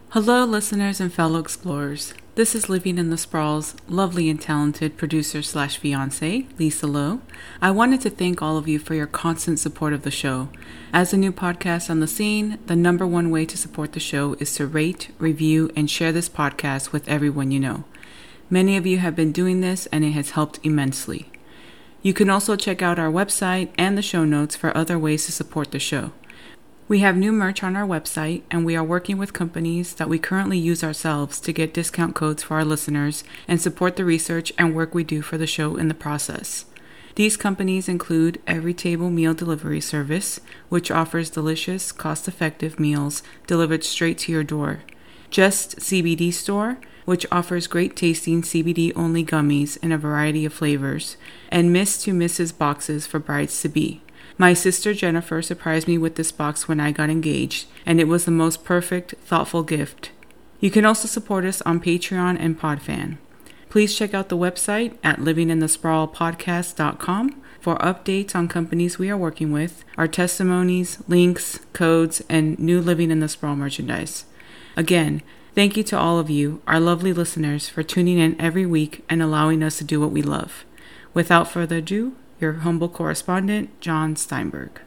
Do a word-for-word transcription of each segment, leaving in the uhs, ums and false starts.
Hello, listeners and fellow explorers. This is Living in the Sprawl's lovely and talented producer slash fiance, Lisa Lowe. I wanted to thank all of you for your constant support of the show. As a new podcast on the scene, the number one way to support the show is to rate, review, and share this podcast with everyone you know. Many of you have been doing this, and it has helped immensely. You can also check out our website and the show notes for other ways to support the show. We have new merch on our website, and we are working with companies that we currently use ourselves to get discount codes for our listeners and support the research and work we do for the show in the process. These companies include Every Table Meal Delivery Service, which offers delicious, cost-effective meals delivered straight to your door. Just C B D Store, which offers great tasting C B D-only gummies in a variety of flavors, and Miss to Missus boxes for brides-to-be. My sister Jennifer surprised me with this box when I got engaged, and it was the most perfect, thoughtful gift. You can also support us on Patreon and Podfan. Please check out the website at living in the sprawl podcast dot com for updates on companies we are working with, our testimonies, links, codes, and new Living in the Sprawl merchandise. Again, thank you to all of you, our lovely listeners, for tuning in every week and allowing us to do what we love. Without further ado, your humble correspondent, John Steinberg.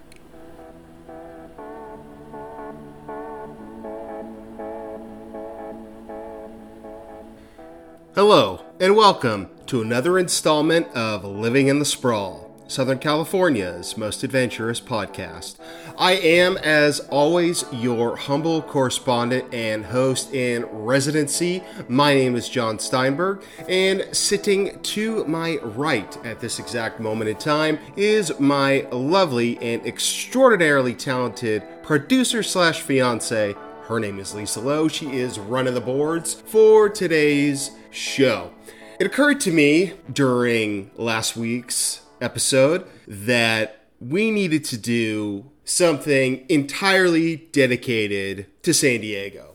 Hello, and welcome to another installment of Living in the Sprawl, Southern California's most adventurous podcast. I am, as always, your humble correspondent and host in residency. My name is John Steinberg, and sitting to my right at this exact moment in time is my lovely and extraordinarily talented producer slash fiance. Her name is Lisa Lowe. She is running the boards for today's show. It occurred to me during last week's episode that we needed to do something entirely dedicated to San Diego.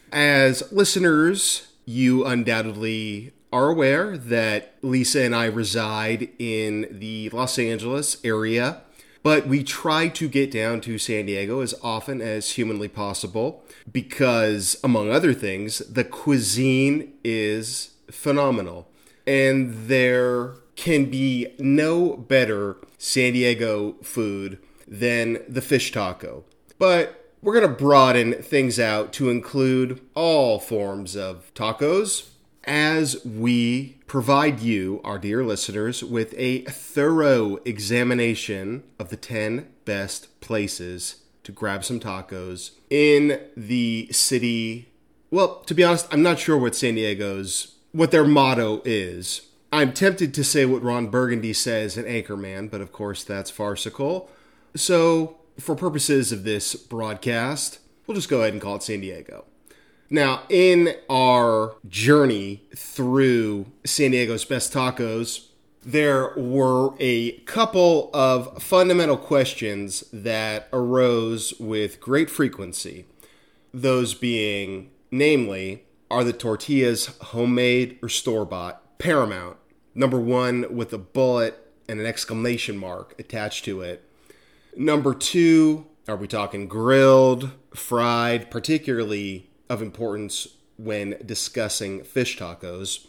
As listeners, you undoubtedly are aware that Lisa and I reside in the Los Angeles area, but we try to get down to San Diego as often as humanly possible because, among other things, the cuisine is phenomenal. And there can be no better San Diego food than the fish taco. But we're going to broaden things out to include all forms of tacos as we provide you, our dear listeners, with a thorough examination of the ten best places to grab some tacos in the city. Well, to be honest, I'm not sure what San Diego's, what their motto is. I'm tempted to say what Ron Burgundy says in Anchorman, but of course that's farcical. So, for purposes of this broadcast, we'll just go ahead and call it San Diego. Now, in our journey through San Diego's best tacos, there were a couple of fundamental questions that arose with great frequency. Those being, namely, are the tortillas homemade or store-bought? Paramount. Number one with a bullet and an exclamation mark attached to it. Number two, are we talking grilled, fried, particularly of importance when discussing fish tacos?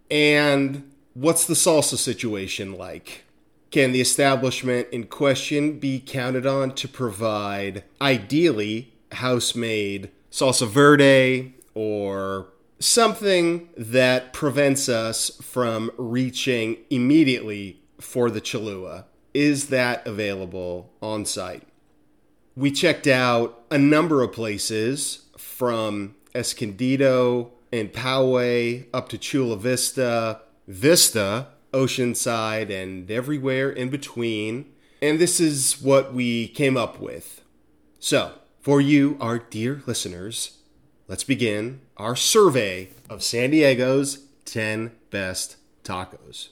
And what's the salsa situation like? Can the establishment in question be counted on to provide, ideally, house-made salsa verde or something that prevents us from reaching immediately for the Cholula? Is that available on site? We checked out a number of places from Escondido and Poway up to Chula Vista, Vista, Oceanside, and everywhere in between. And this is what we came up with. So, for you, our dear listeners, let's begin our survey of San Diego's ten best tacos.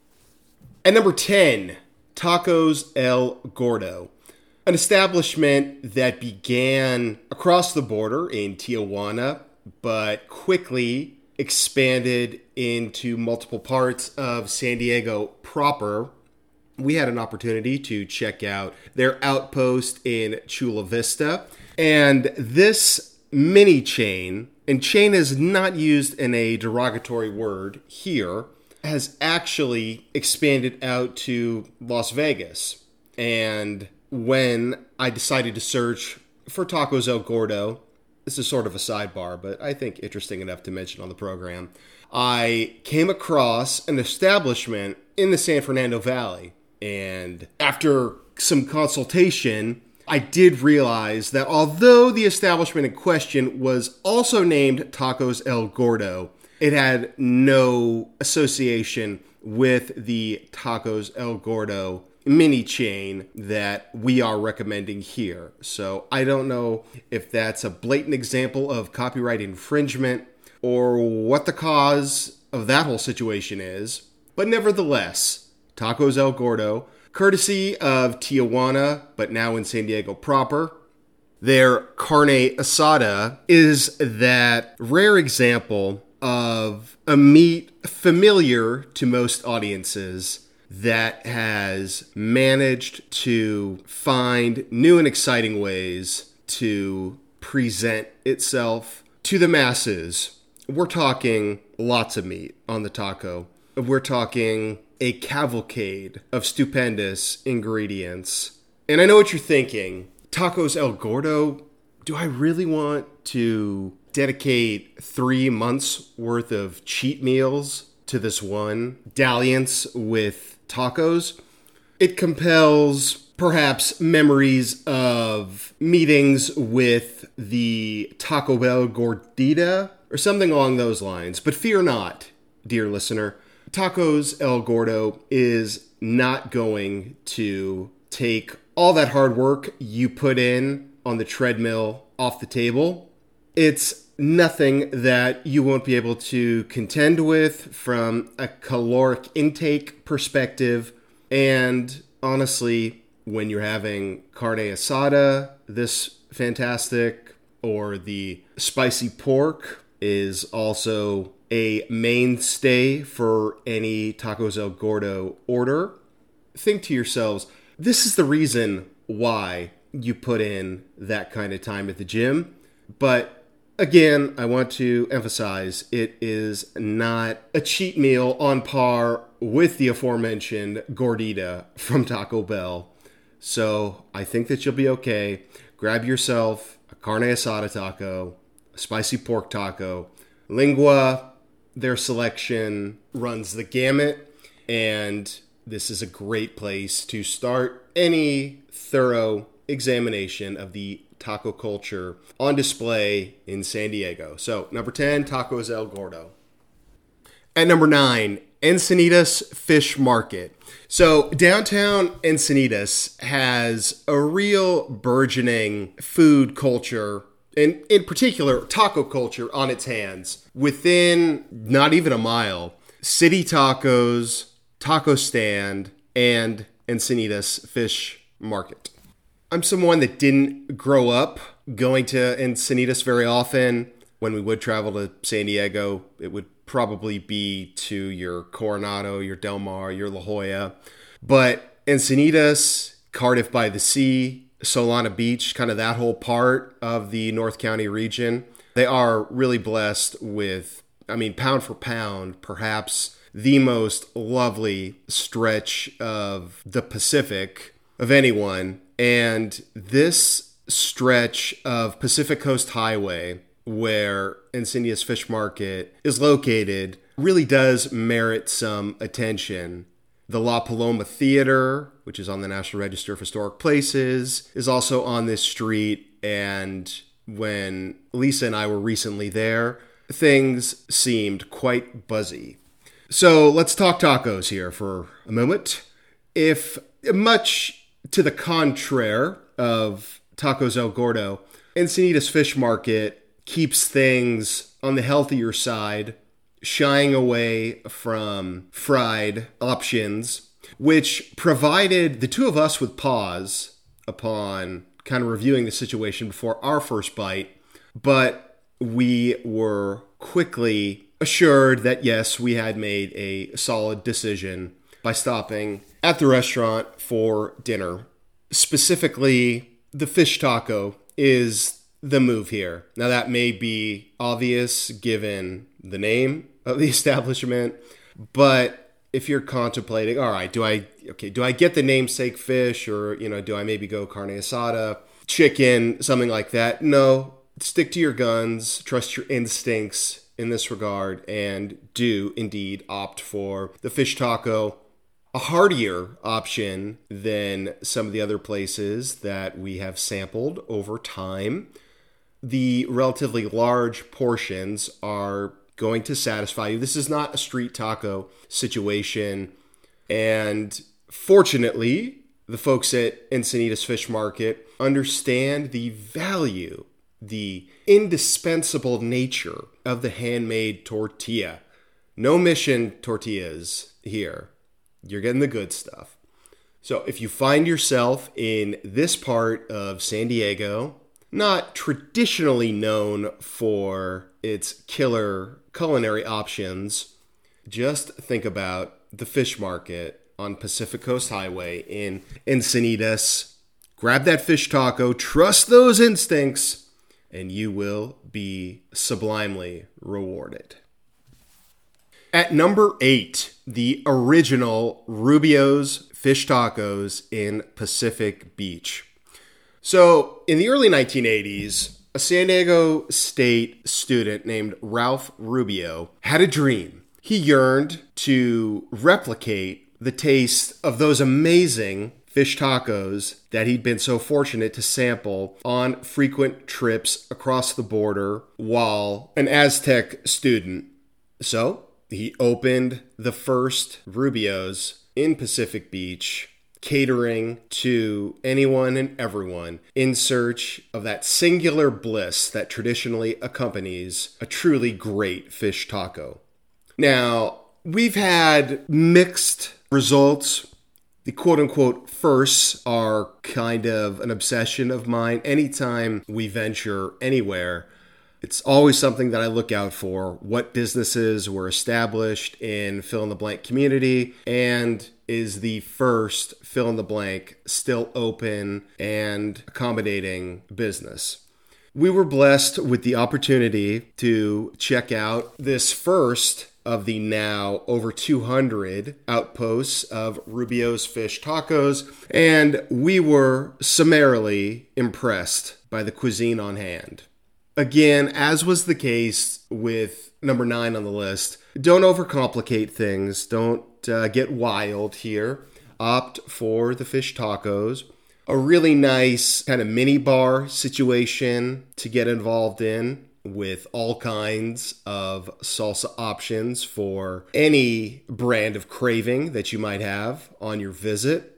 At number ten, Tacos El Gordo, an establishment that began across the border in Tijuana, but quickly expanded into multiple parts of San Diego proper. We had an opportunity to check out their outpost in Chula Vista, and this mini chain and chain is not used in a derogatory word here, has actually expanded out to Las Vegas. And when I decided to search for Tacos El Gordo, this is sort of a sidebar, but I think interesting enough to mention on the program, I came across an establishment in the San Fernando Valley. And after some consultation, I did realize that although the establishment in question was also named Tacos El Gordo, it had no association with the Tacos El Gordo mini chain that we are recommending here. So I don't know if that's a blatant example of copyright infringement or what the cause of that whole situation is. But nevertheless, Tacos El Gordo, courtesy of Tijuana, but now in San Diego proper. Their carne asada is that rare example of a meat familiar to most audiences that has managed to find new and exciting ways to present itself to the masses. We're talking lots of meat on the taco. We're talking a cavalcade of stupendous ingredients. And I know what you're thinking. Tacos El Gordo, do I really want to dedicate three months worth of cheat meals to this one dalliance with tacos? It compels perhaps memories of meetings with the Taco Bell Gordita or something along those lines. But fear not, dear listener. Tacos El Gordo is not going to take all that hard work you put in on the treadmill off the table. It's nothing that you won't be able to contend with from a caloric intake perspective. And honestly, when you're having carne asada, this fantastic, or the spicy pork is also a mainstay for any Tacos El Gordo order. Think to yourselves, this is the reason why you put in that kind of time at the gym. But again, I want to emphasize, it is not a cheat meal on par with the aforementioned Gordita from Taco Bell. So I think that you'll be okay. Grab yourself a carne asada taco, a spicy pork taco, lingua. Their selection runs the gamut, and this is a great place to start any thorough examination of the taco culture on display in San Diego. So, number ten, Tacos El Gordo. At number nine, Encinitas Fish Market. So, downtown Encinitas has a real burgeoning food culture, and in particular, taco culture on its hands. Within not even a mile, City Tacos, Taco Stand, and Encinitas Fish Market. I'm someone that didn't grow up going to Encinitas very often. When we would travel to San Diego, it would probably be to your Coronado, your Del Mar, your La Jolla. But Encinitas, Cardiff by the Sea, Solana Beach, kind of that whole part of the North County region, they are really blessed with, I mean, pound for pound, perhaps the most lovely stretch of the Pacific of anyone. And this stretch of Pacific Coast Highway, where Encinitas Fish Market is located, really does merit some attention. The La Paloma Theater, which is on the National Register of Historic Places, is also on this street. And when Lisa and I were recently there, things seemed quite buzzy. So let's talk tacos here for a moment. If much to the contrary of Tacos El Gordo, Encinitas Fish Market keeps things on the healthier side, shying away from fried options, which provided the two of us with pause upon kind of reviewing the situation before our first bite. But we were quickly assured that, yes, we had made a solid decision by stopping at the restaurant for dinner. Specifically, the fish taco is the move here. Now, that may be obvious given the name of the establishment, but if you're contemplating, all right, do I, okay, do I get the namesake fish, or, you know, do I maybe go carne asada, chicken, something like that? No, stick to your guns, trust your instincts in this regard, and do indeed opt for the fish taco, a heartier option than some of the other places that we have sampled over time. The relatively large portions are going to satisfy you. This is not a street taco situation. And fortunately, the folks at Encinitas Fish Market understand the value, the indispensable nature of the handmade tortilla. No mission tortillas here. You're getting the good stuff. So if you find yourself in this part of San Diego, not traditionally known for its killer culinary options, just think about the fish market on Pacific Coast Highway in Encinitas. Grab that fish taco, trust those instincts, and you will be sublimely rewarded. At number eight, the original Rubio's Fish Tacos in Pacific Beach. So, in the early nineteen eighties, a San Diego State student named Ralph Rubio had a dream. He yearned to replicate the taste of those amazing fish tacos that he'd been so fortunate to sample on frequent trips across the border while an Aztec student. So, he opened the first Rubio's in Pacific Beach, catering to anyone and everyone in search of that singular bliss that traditionally accompanies a truly great fish taco. Now, we've had mixed results. The quote-unquote firsts are kind of an obsession of mine. Anytime we venture anywhere, it's always something that I look out for. What businesses were established in fill-in-the-blank community, and is the first fill-in-the-blank still open and accommodating business? We were blessed with the opportunity to check out this first of the now over two hundred outposts of Rubio's Fish Tacos, and we were summarily impressed by the cuisine on hand. Again, as was the case with number nine on the list, don't overcomplicate things. Don't uh, get wild here. Opt for the fish tacos. A really nice kind of mini bar situation to get involved in, with all kinds of salsa options for any brand of craving that you might have on your visit.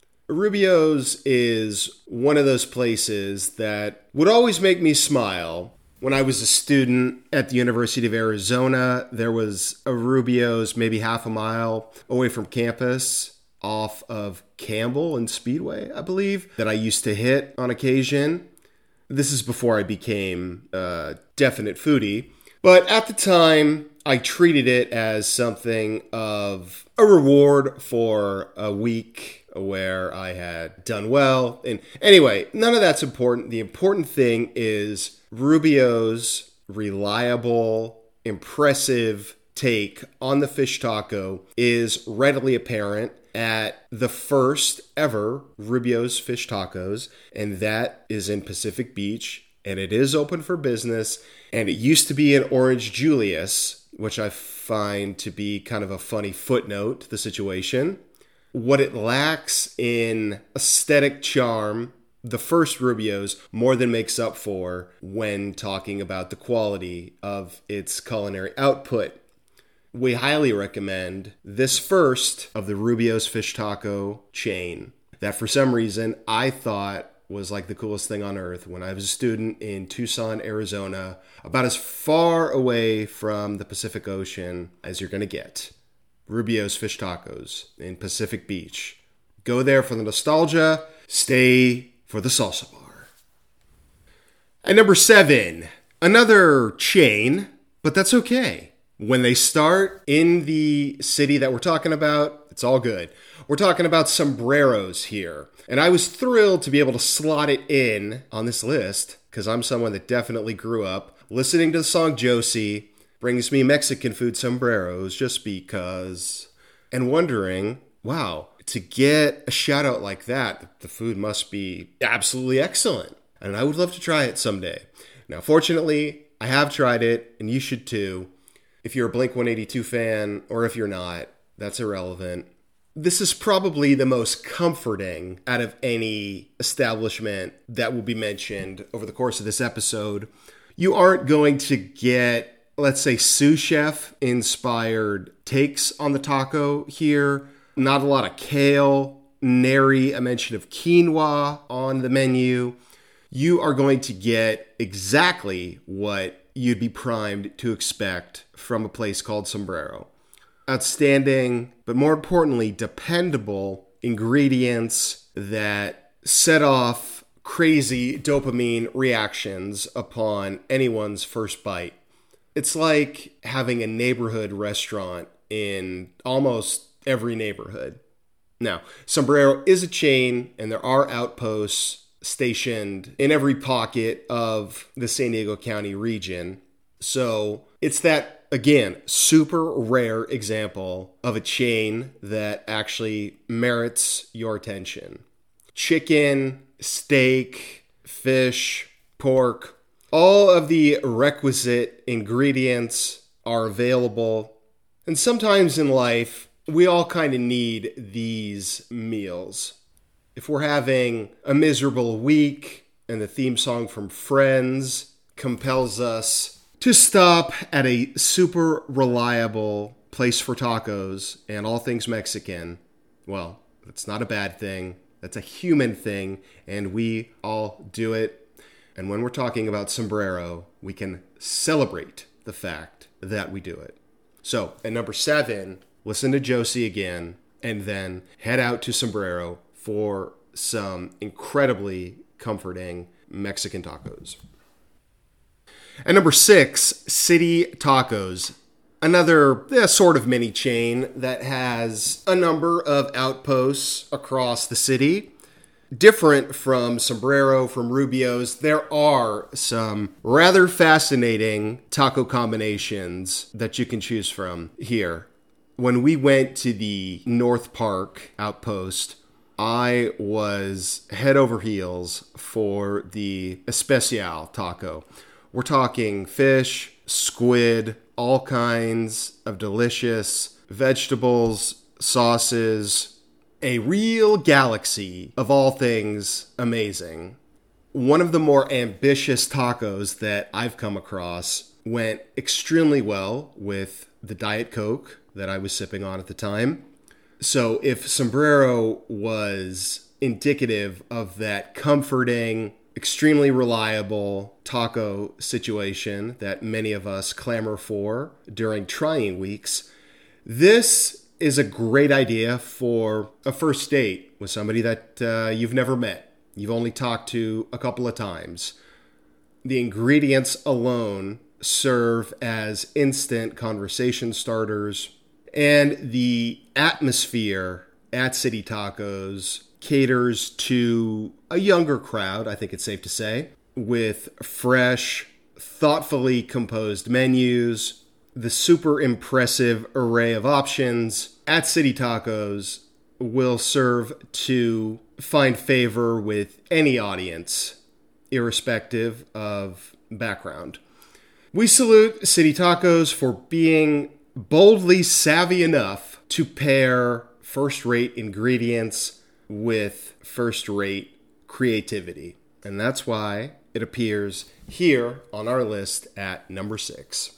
Rubio's is one of those places that would always make me smile. When I was a student at the University of Arizona, there was a Rubio's maybe half a mile away from campus off of Campbell and Speedway, I believe, that I used to hit on occasion. This is before I became a definite foodie. But at the time, I treated it as something of a reward for a week where I had done well. And anyway, none of that's important. The important thing is Rubio's reliable, impressive take on the fish taco is readily apparent at the first ever Rubio's Fish Tacos, and that is in Pacific Beach, and it is open for business, and it used to be in Orange Julius, which I find to be kind of a funny footnote to the situation. What it lacks in aesthetic charm, the first Rubio's more than makes up for when talking about the quality of its culinary output. We highly recommend this first of the Rubio's Fish Taco chain that for some reason I thought was like the coolest thing on earth when I was a student in Tucson, Arizona, about as far away from the Pacific Ocean as you're going to get. Rubio's Fish Tacos in Pacific Beach. Go there for the nostalgia, stay for the salsa bar. At number seven, another chain, but that's okay. When they start in the city that we're talking about, it's all good. We're talking about sombreros here. And I was thrilled to be able to slot it in on this list because I'm someone that definitely grew up listening to the song Josie, brings me Mexican food sombreros just because, and wondering, wow, to get a shout out like that, the food must be absolutely excellent. And I would love to try it someday. Now, fortunately, I have tried it, and you should too. If you're a Blink one eighty-two fan, or if you're not, that's irrelevant. This is probably the most comforting out of any establishment that will be mentioned over the course of this episode. You aren't going to get, let's say, sous chef inspired takes on the taco here. Not a lot of kale, nary a mention of quinoa on the menu. You are going to get exactly what you'd be primed to expect from a place called Sombrero. Outstanding, but more importantly, dependable ingredients that set off crazy dopamine reactions upon anyone's first bite. It's like having a neighborhood restaurant in almost every neighborhood. Now, Sombrero is a chain, and there are outposts stationed in every pocket of the San Diego County region. So it's that, again, super rare example of a chain that actually merits your attention. Chicken, steak, fish, pork, all of the requisite ingredients are available. And sometimes in life, we all kind of need these meals. If we're having a miserable week and the theme song from Friends compels us to stop at a super reliable place for tacos and all things Mexican, well, that's not a bad thing. That's a human thing, and we all do it. And when we're talking about Sombrero, we can celebrate the fact that we do it. So, at number seven, listen to Josie again, and then head out to Sombrero for some incredibly comforting Mexican tacos. At number six, City Tacos. Another eh, sort of mini chain that has a number of outposts across the city. Different from Sombrero, from Rubio's, there are some rather fascinating taco combinations that you can choose from here. When we went to the North Park outpost, I was head over heels for the Especial taco. We're talking fish, squid, all kinds of delicious vegetables, sauces, a real galaxy of all things amazing. One of the more ambitious tacos that I've come across went extremely well with the Diet Coke that I was sipping on at the time. So if Sombrero was indicative of that comforting, extremely reliable taco situation that many of us clamor for during trying weeks, this is a great idea for a first date with somebody that uh, you've never met. You've only talked to a couple of times. The ingredients alone serve as instant conversation starters, and the atmosphere at City Tacos caters to a younger crowd, I think it's safe to say, with fresh, thoughtfully composed menus, the super impressive array of options at City Tacos will serve to find favor with any audience, irrespective of background. We salute City Tacos for being boldly savvy enough to pair first-rate ingredients with first-rate creativity. And that's why it appears here on our list at number six.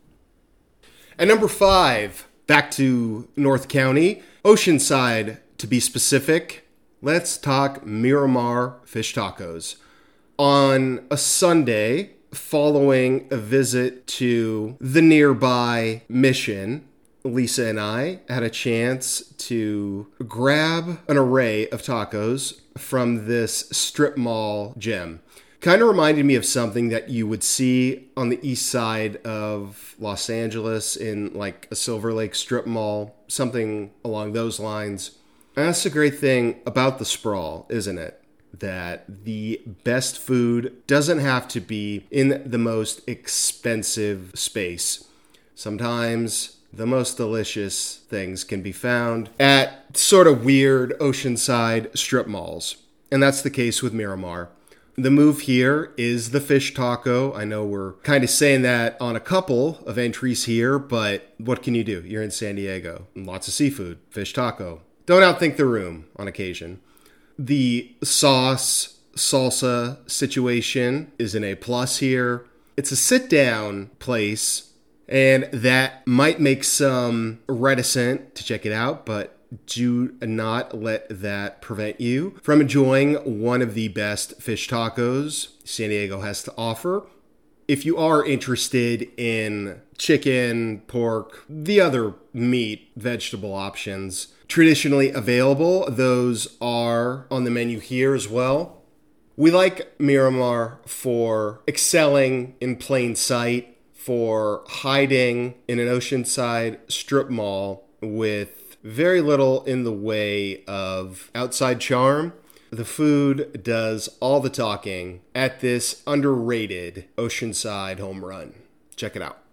At number five, back to North County, Oceanside to be specific, let's talk Miramar Fish Tacos. On a Sunday, following a visit to the nearby Mission, Lisa and I had a chance to grab an array of tacos from this strip mall gem. Kind of reminded me of something that you would see on the east side of Los Angeles in like a Silver Lake strip mall, something along those lines. And that's the great thing about the sprawl, isn't it? that the best food doesn't have to be in the most expensive space. Sometimes the most delicious things can be found at sort of weird oceanside strip malls. And that's the case with Miramar. The move here is the fish taco. I know we're kind of saying that on a couple of entries here, but what can you do? You're in San Diego. Lots of seafood. Fish taco. Don't outthink the room on occasion. The sauce, salsa situation is an A plus here. It's a sit-down place, and that might make some reticent to check it out, but do not let that prevent you from enjoying one of the best fish tacos San Diego has to offer. If you are interested in chicken, pork, the other meat, vegetable options traditionally available, those are on the menu here as well. We like Miramar for excelling in plain sight, for hiding in an oceanside strip mall with very little in the way of outside charm. The food does all the talking at this underrated oceanside home run. Check it out.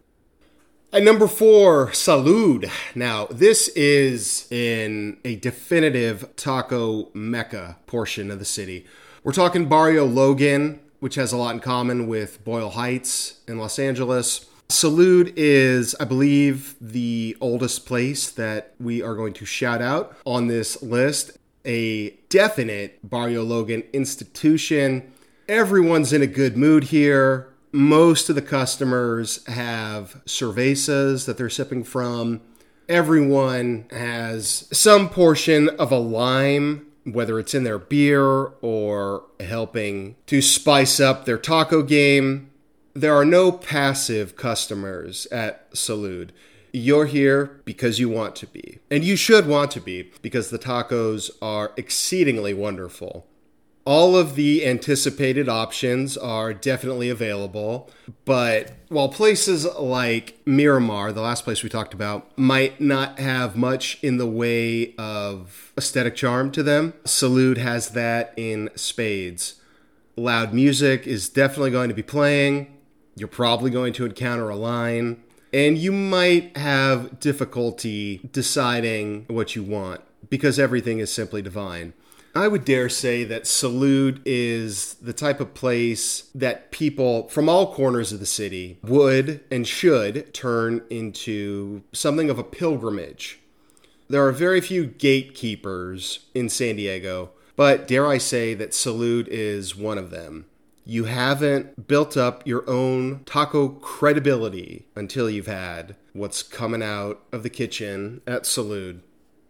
At number four, Salud. Now, this is in a definitive taco mecca portion of the city. We're talking Barrio Logan, which has a lot in common with Boyle Heights in Los Angeles. Salud is, I believe, the oldest place that we are going to shout out on this list. A definite Barrio Logan institution. Everyone's in a good mood here. Most of the customers have cervezas that they're sipping from. Everyone has some portion of a lime, whether it's in their beer or helping to spice up their taco game. There are no passive customers at Salud. You're here because you want to be. And you should want to be, because the tacos are exceedingly wonderful. All of the anticipated options are definitely available, but while places like Miramar, the last place we talked about, might not have much in the way of aesthetic charm to them, Salud has that in spades. Loud music is definitely going to be playing. You're probably going to encounter a line, and you might have difficulty deciding what you want because everything is simply divine. I would dare say that Salud is the type of place that people from all corners of the city would and should turn into something of a pilgrimage. There are very few gatekeepers in San Diego, but dare I say that Salud is one of them. You haven't built up your own taco credibility until you've had what's coming out of the kitchen at Salud.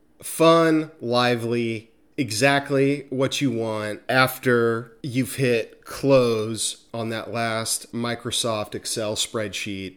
Fun, lively, exactly what you want after you've hit close on that last Microsoft Excel spreadsheet.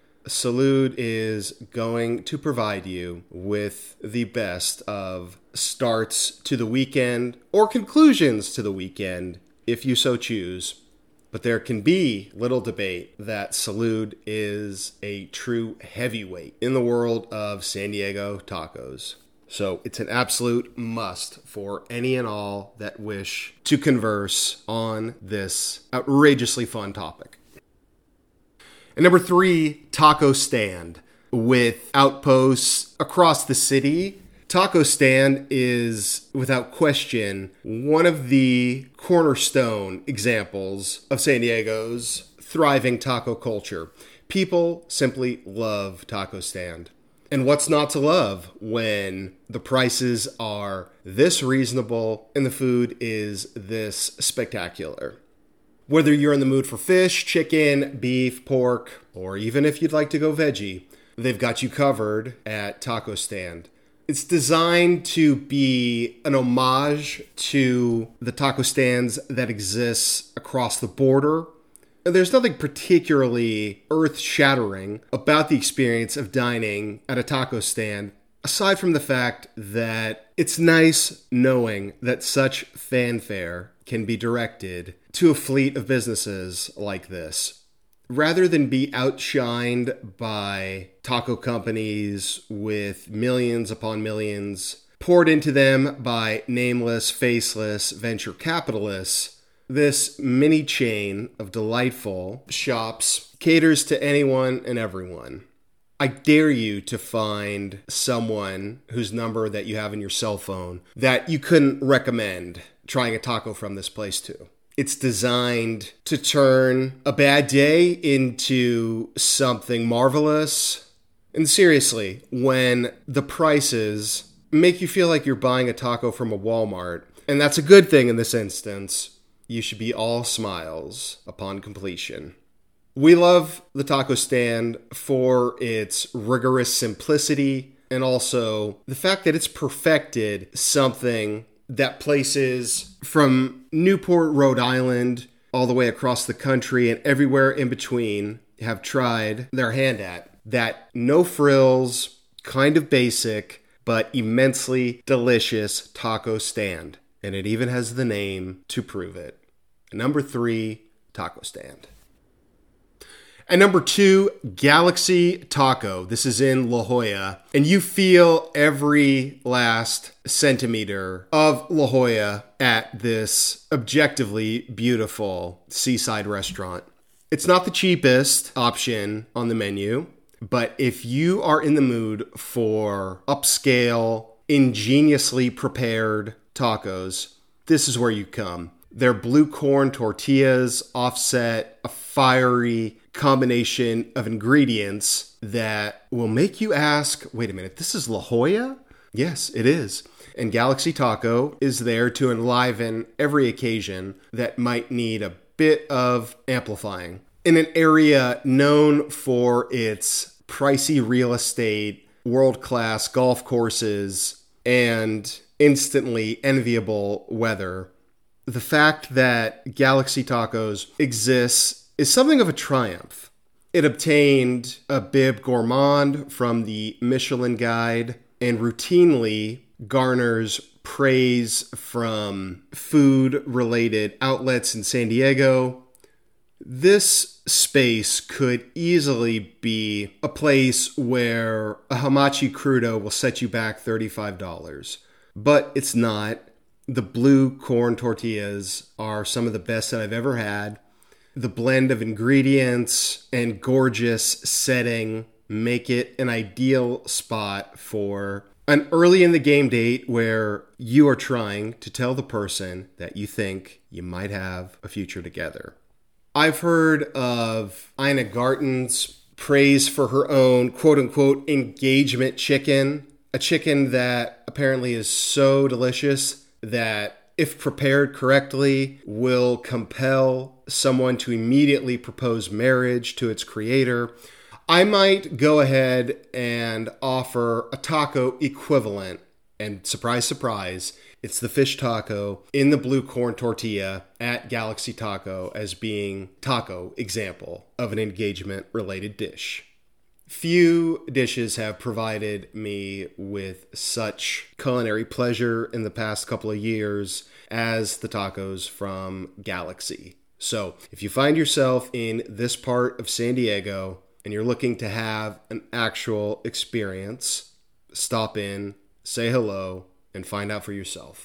Salud is going to provide you with the best of starts to the weekend or conclusions to the weekend, if you so choose. But there can be little debate that Salud is a true heavyweight in the world of San Diego tacos. So it's an absolute must for any and all that wish to converse on this outrageously fun topic. And number three, Taco Stand. With outposts across the city, Taco Stand is, without question, one of the cornerstone examples of San Diego's thriving taco culture. People simply love Taco Stand. And what's not to love when the prices are this reasonable and the food is this spectacular? Whether you're in the mood for fish, chicken, beef, pork, or even if you'd like to go veggie, they've got you covered at Taco Stand. It's designed to be an homage to the taco stands that exists across the border. There's nothing particularly earth-shattering about the experience of dining at a taco stand, aside from the fact that it's nice knowing that such fanfare can be directed to a fleet of businesses like this. Rather than be outshined by taco companies with millions upon millions poured into them by nameless, faceless venture capitalists, this mini chain of delightful shops caters to anyone and everyone. I dare you to find someone whose number that you have in your cell phone that you couldn't recommend trying a taco from this place to. It's designed to turn a bad day into something marvelous. And seriously, when the prices make you feel like you're buying a taco from a Walmart, and that's a good thing in this instance, you should be all smiles upon completion. We love the taco stand for its rigorous simplicity and also the fact that it's perfected something that places from Newport, Rhode Island, all the way across the country and everywhere in between have tried their hand at. That no frills, kind of basic, but immensely delicious taco stand. And it even has the name to prove it. Number three, taco stand. And number two, Galaxy Taco. This is in La Jolla. And you feel every last centimeter of La Jolla at this objectively beautiful seaside restaurant. It's not the cheapest option on the menu, but if you are in the mood for upscale, ingeniously prepared tacos, this is where you come. Their blue corn tortillas offset a fiery combination of ingredients that will make you ask, wait a minute, this is La Jolla? Yes, it is. And Galaxy Taco is there to enliven every occasion that might need a bit of amplifying. In an area known for its pricey real estate, world-class golf courses, and instantly enviable weather, the fact that Galaxy Tacos exists is something of a triumph. It obtained a Bib Gourmand from the Michelin Guide and routinely garners praise from food-related outlets in San Diego. This space could easily be a place where a hamachi crudo will set you back thirty-five dollars. But it's not. The blue corn tortillas are some of the best that I've ever had. The blend of ingredients and gorgeous setting make it an ideal spot for an early in the game date where you are trying to tell the person that you think you might have a future together. I've heard of Ina Garten's praise for her own quote-unquote engagement chicken, a chicken that apparently is so delicious that if prepared correctly, will compel someone to immediately propose marriage to its creator. I might go ahead and offer a taco equivalent. And surprise, surprise, it's the fish taco in the blue corn tortilla at Galaxy Taco as being taco example of an engagement-related dish. Few dishes have provided me with such culinary pleasure in the past couple of years as the tacos from Galaxy. So if you find yourself in this part of San Diego and you're looking to have an actual experience, stop in, say hello, and find out for yourself.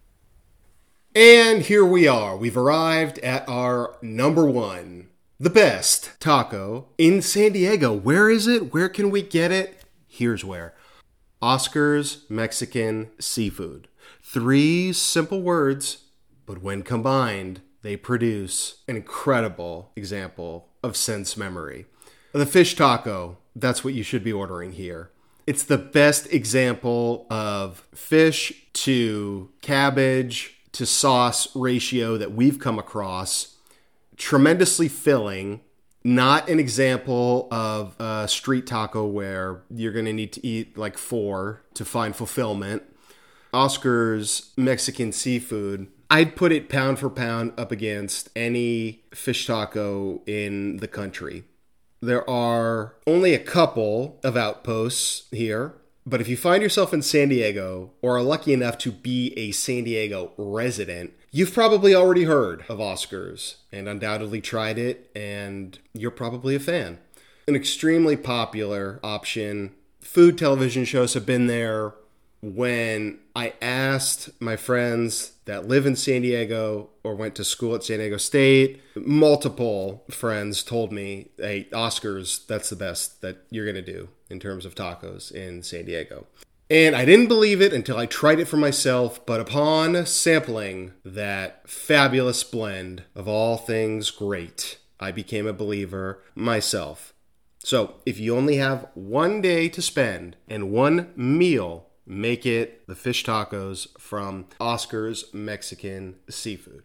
And here we are. We've arrived at our number one. The best taco in San Diego. Where is it? Where can we get it? Here's where. Oscar's Mexican Seafood. Three simple words, but when combined, they produce an incredible example of sense memory. The fish taco, that's what you should be ordering here. It's the best example of fish to cabbage to sauce ratio that we've come across. Tremendously filling, not an example of a street taco where you're going to need to eat like four to find fulfillment. Oscar's Mexican Seafood, I'd put it pound for pound up against any fish taco in the country. There are only a couple of outposts here, but if you find yourself in San Diego or are lucky enough to be a San Diego resident, you've probably already heard of Oscar's and undoubtedly tried it, and you're probably a fan. An extremely popular option. Food television shows have been there. when I asked my friends that live in San Diego or went to school at San Diego State, multiple friends told me, hey, Oscar's, that's the best that you're going to do in terms of tacos in San Diego. And I didn't believe it until I tried it for myself, but upon sampling that fabulous blend of all things great, I became a believer myself. So if you only have one day to spend and one meal, make it the fish tacos from Oscar's Mexican Seafood.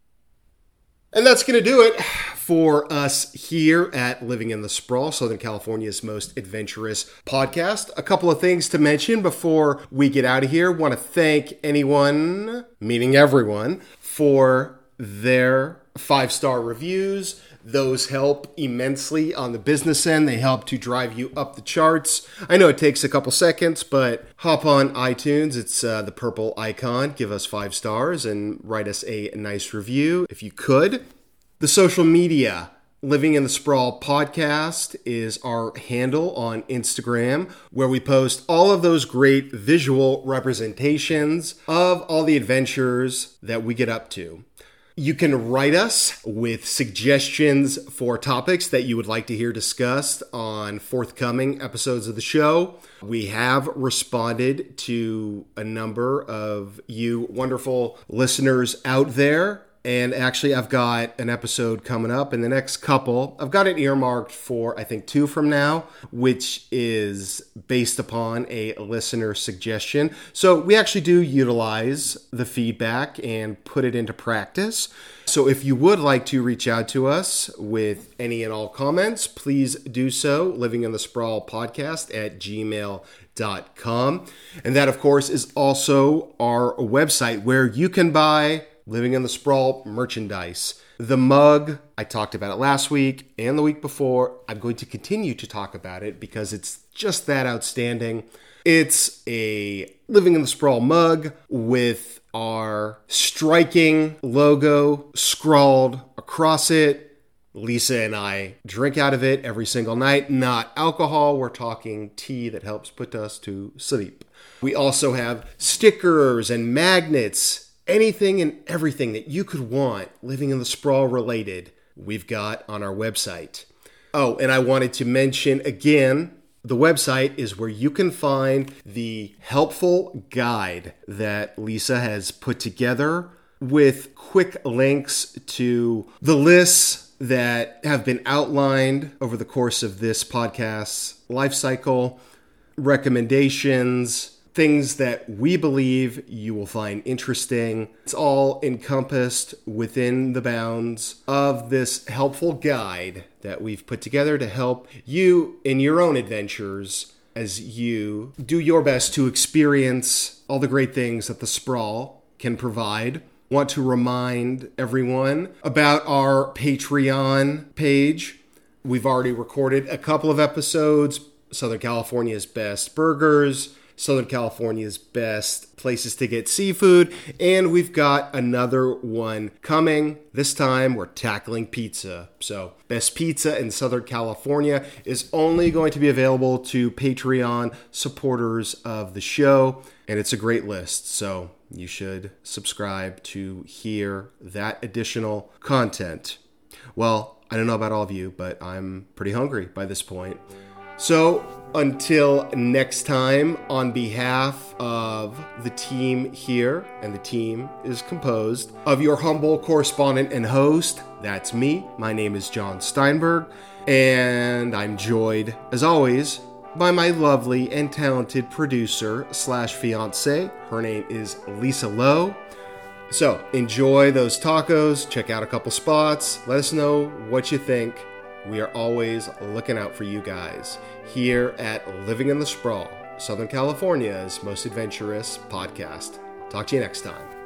And that's going to do it for us here at Living in the Sprawl, Southern California's most adventurous podcast. A couple of things to mention before we get out of here. Want to thank anyone, meaning everyone, for their five-star reviews. Those help immensely on the business end. They help to drive you up the charts. I know it takes a couple seconds, but hop on iTunes. It's uh, the purple icon. Give us five stars and write us a nice review if you could. The social media. Living in the Sprawl podcast is our handle on Instagram, where we post all of those great visual representations of all the adventures that we get up to. You can write us with suggestions for topics that you would like to hear discussed on forthcoming episodes of the show. We have responded to a number of you wonderful listeners out there. And actually, I've got an episode coming up in the next couple. I've got it earmarked for, I think, two from now, which is based upon a listener suggestion. So we actually do utilize the feedback and put it into practice. So if you would like to reach out to us with any and all comments, please do so. Living in the Sprawl podcast at gmail dot com. And that, of course, is also our website where you can buy Living in the Sprawl merchandise. The mug, I talked about it last week and the week before. I'm going to continue to talk about it because it's just that outstanding. It's a Living in the Sprawl mug with our striking logo scrawled across it. Lisa and I drink out of it every single night. Not alcohol, we're talking tea that helps put us to sleep. We also have stickers and magnets. Anything and everything that you could want Living in the Sprawl related, we've got on our website. Oh, and I wanted to mention again, the website is where you can find the helpful guide that Lisa has put together with quick links to the lists that have been outlined over the course of this podcast's life cycle, recommendations, things that we believe you will find interesting. It's all encompassed within the bounds of this helpful guide that we've put together to help you in your own adventures as you do your best to experience all the great things that the Sprawl can provide. Want to remind everyone about our Patreon page. We've already recorded a couple of episodes, Southern California's Best Burgers, Southern California's best places to get seafood, and we've got another one coming. This time we're tackling pizza. So Best Pizza in Southern California is only going to be available to Patreon supporters of the show, and it's a great list. So you should subscribe to hear that additional content. Well, I don't know about all of you, but I'm pretty hungry by this point. So until next time, on behalf of the team here, and the team is composed of your humble correspondent and host, that's me. My name is John Steinberg, and I'm joined, as always, by my lovely and talented producer slash fiance. Her name is Lisa Lowe. So enjoy those tacos, check out a couple spots, let us know what you think. We are always looking out for you guys here at Living in the Sprawl, Southern California's most adventurous podcast. Talk to you next time.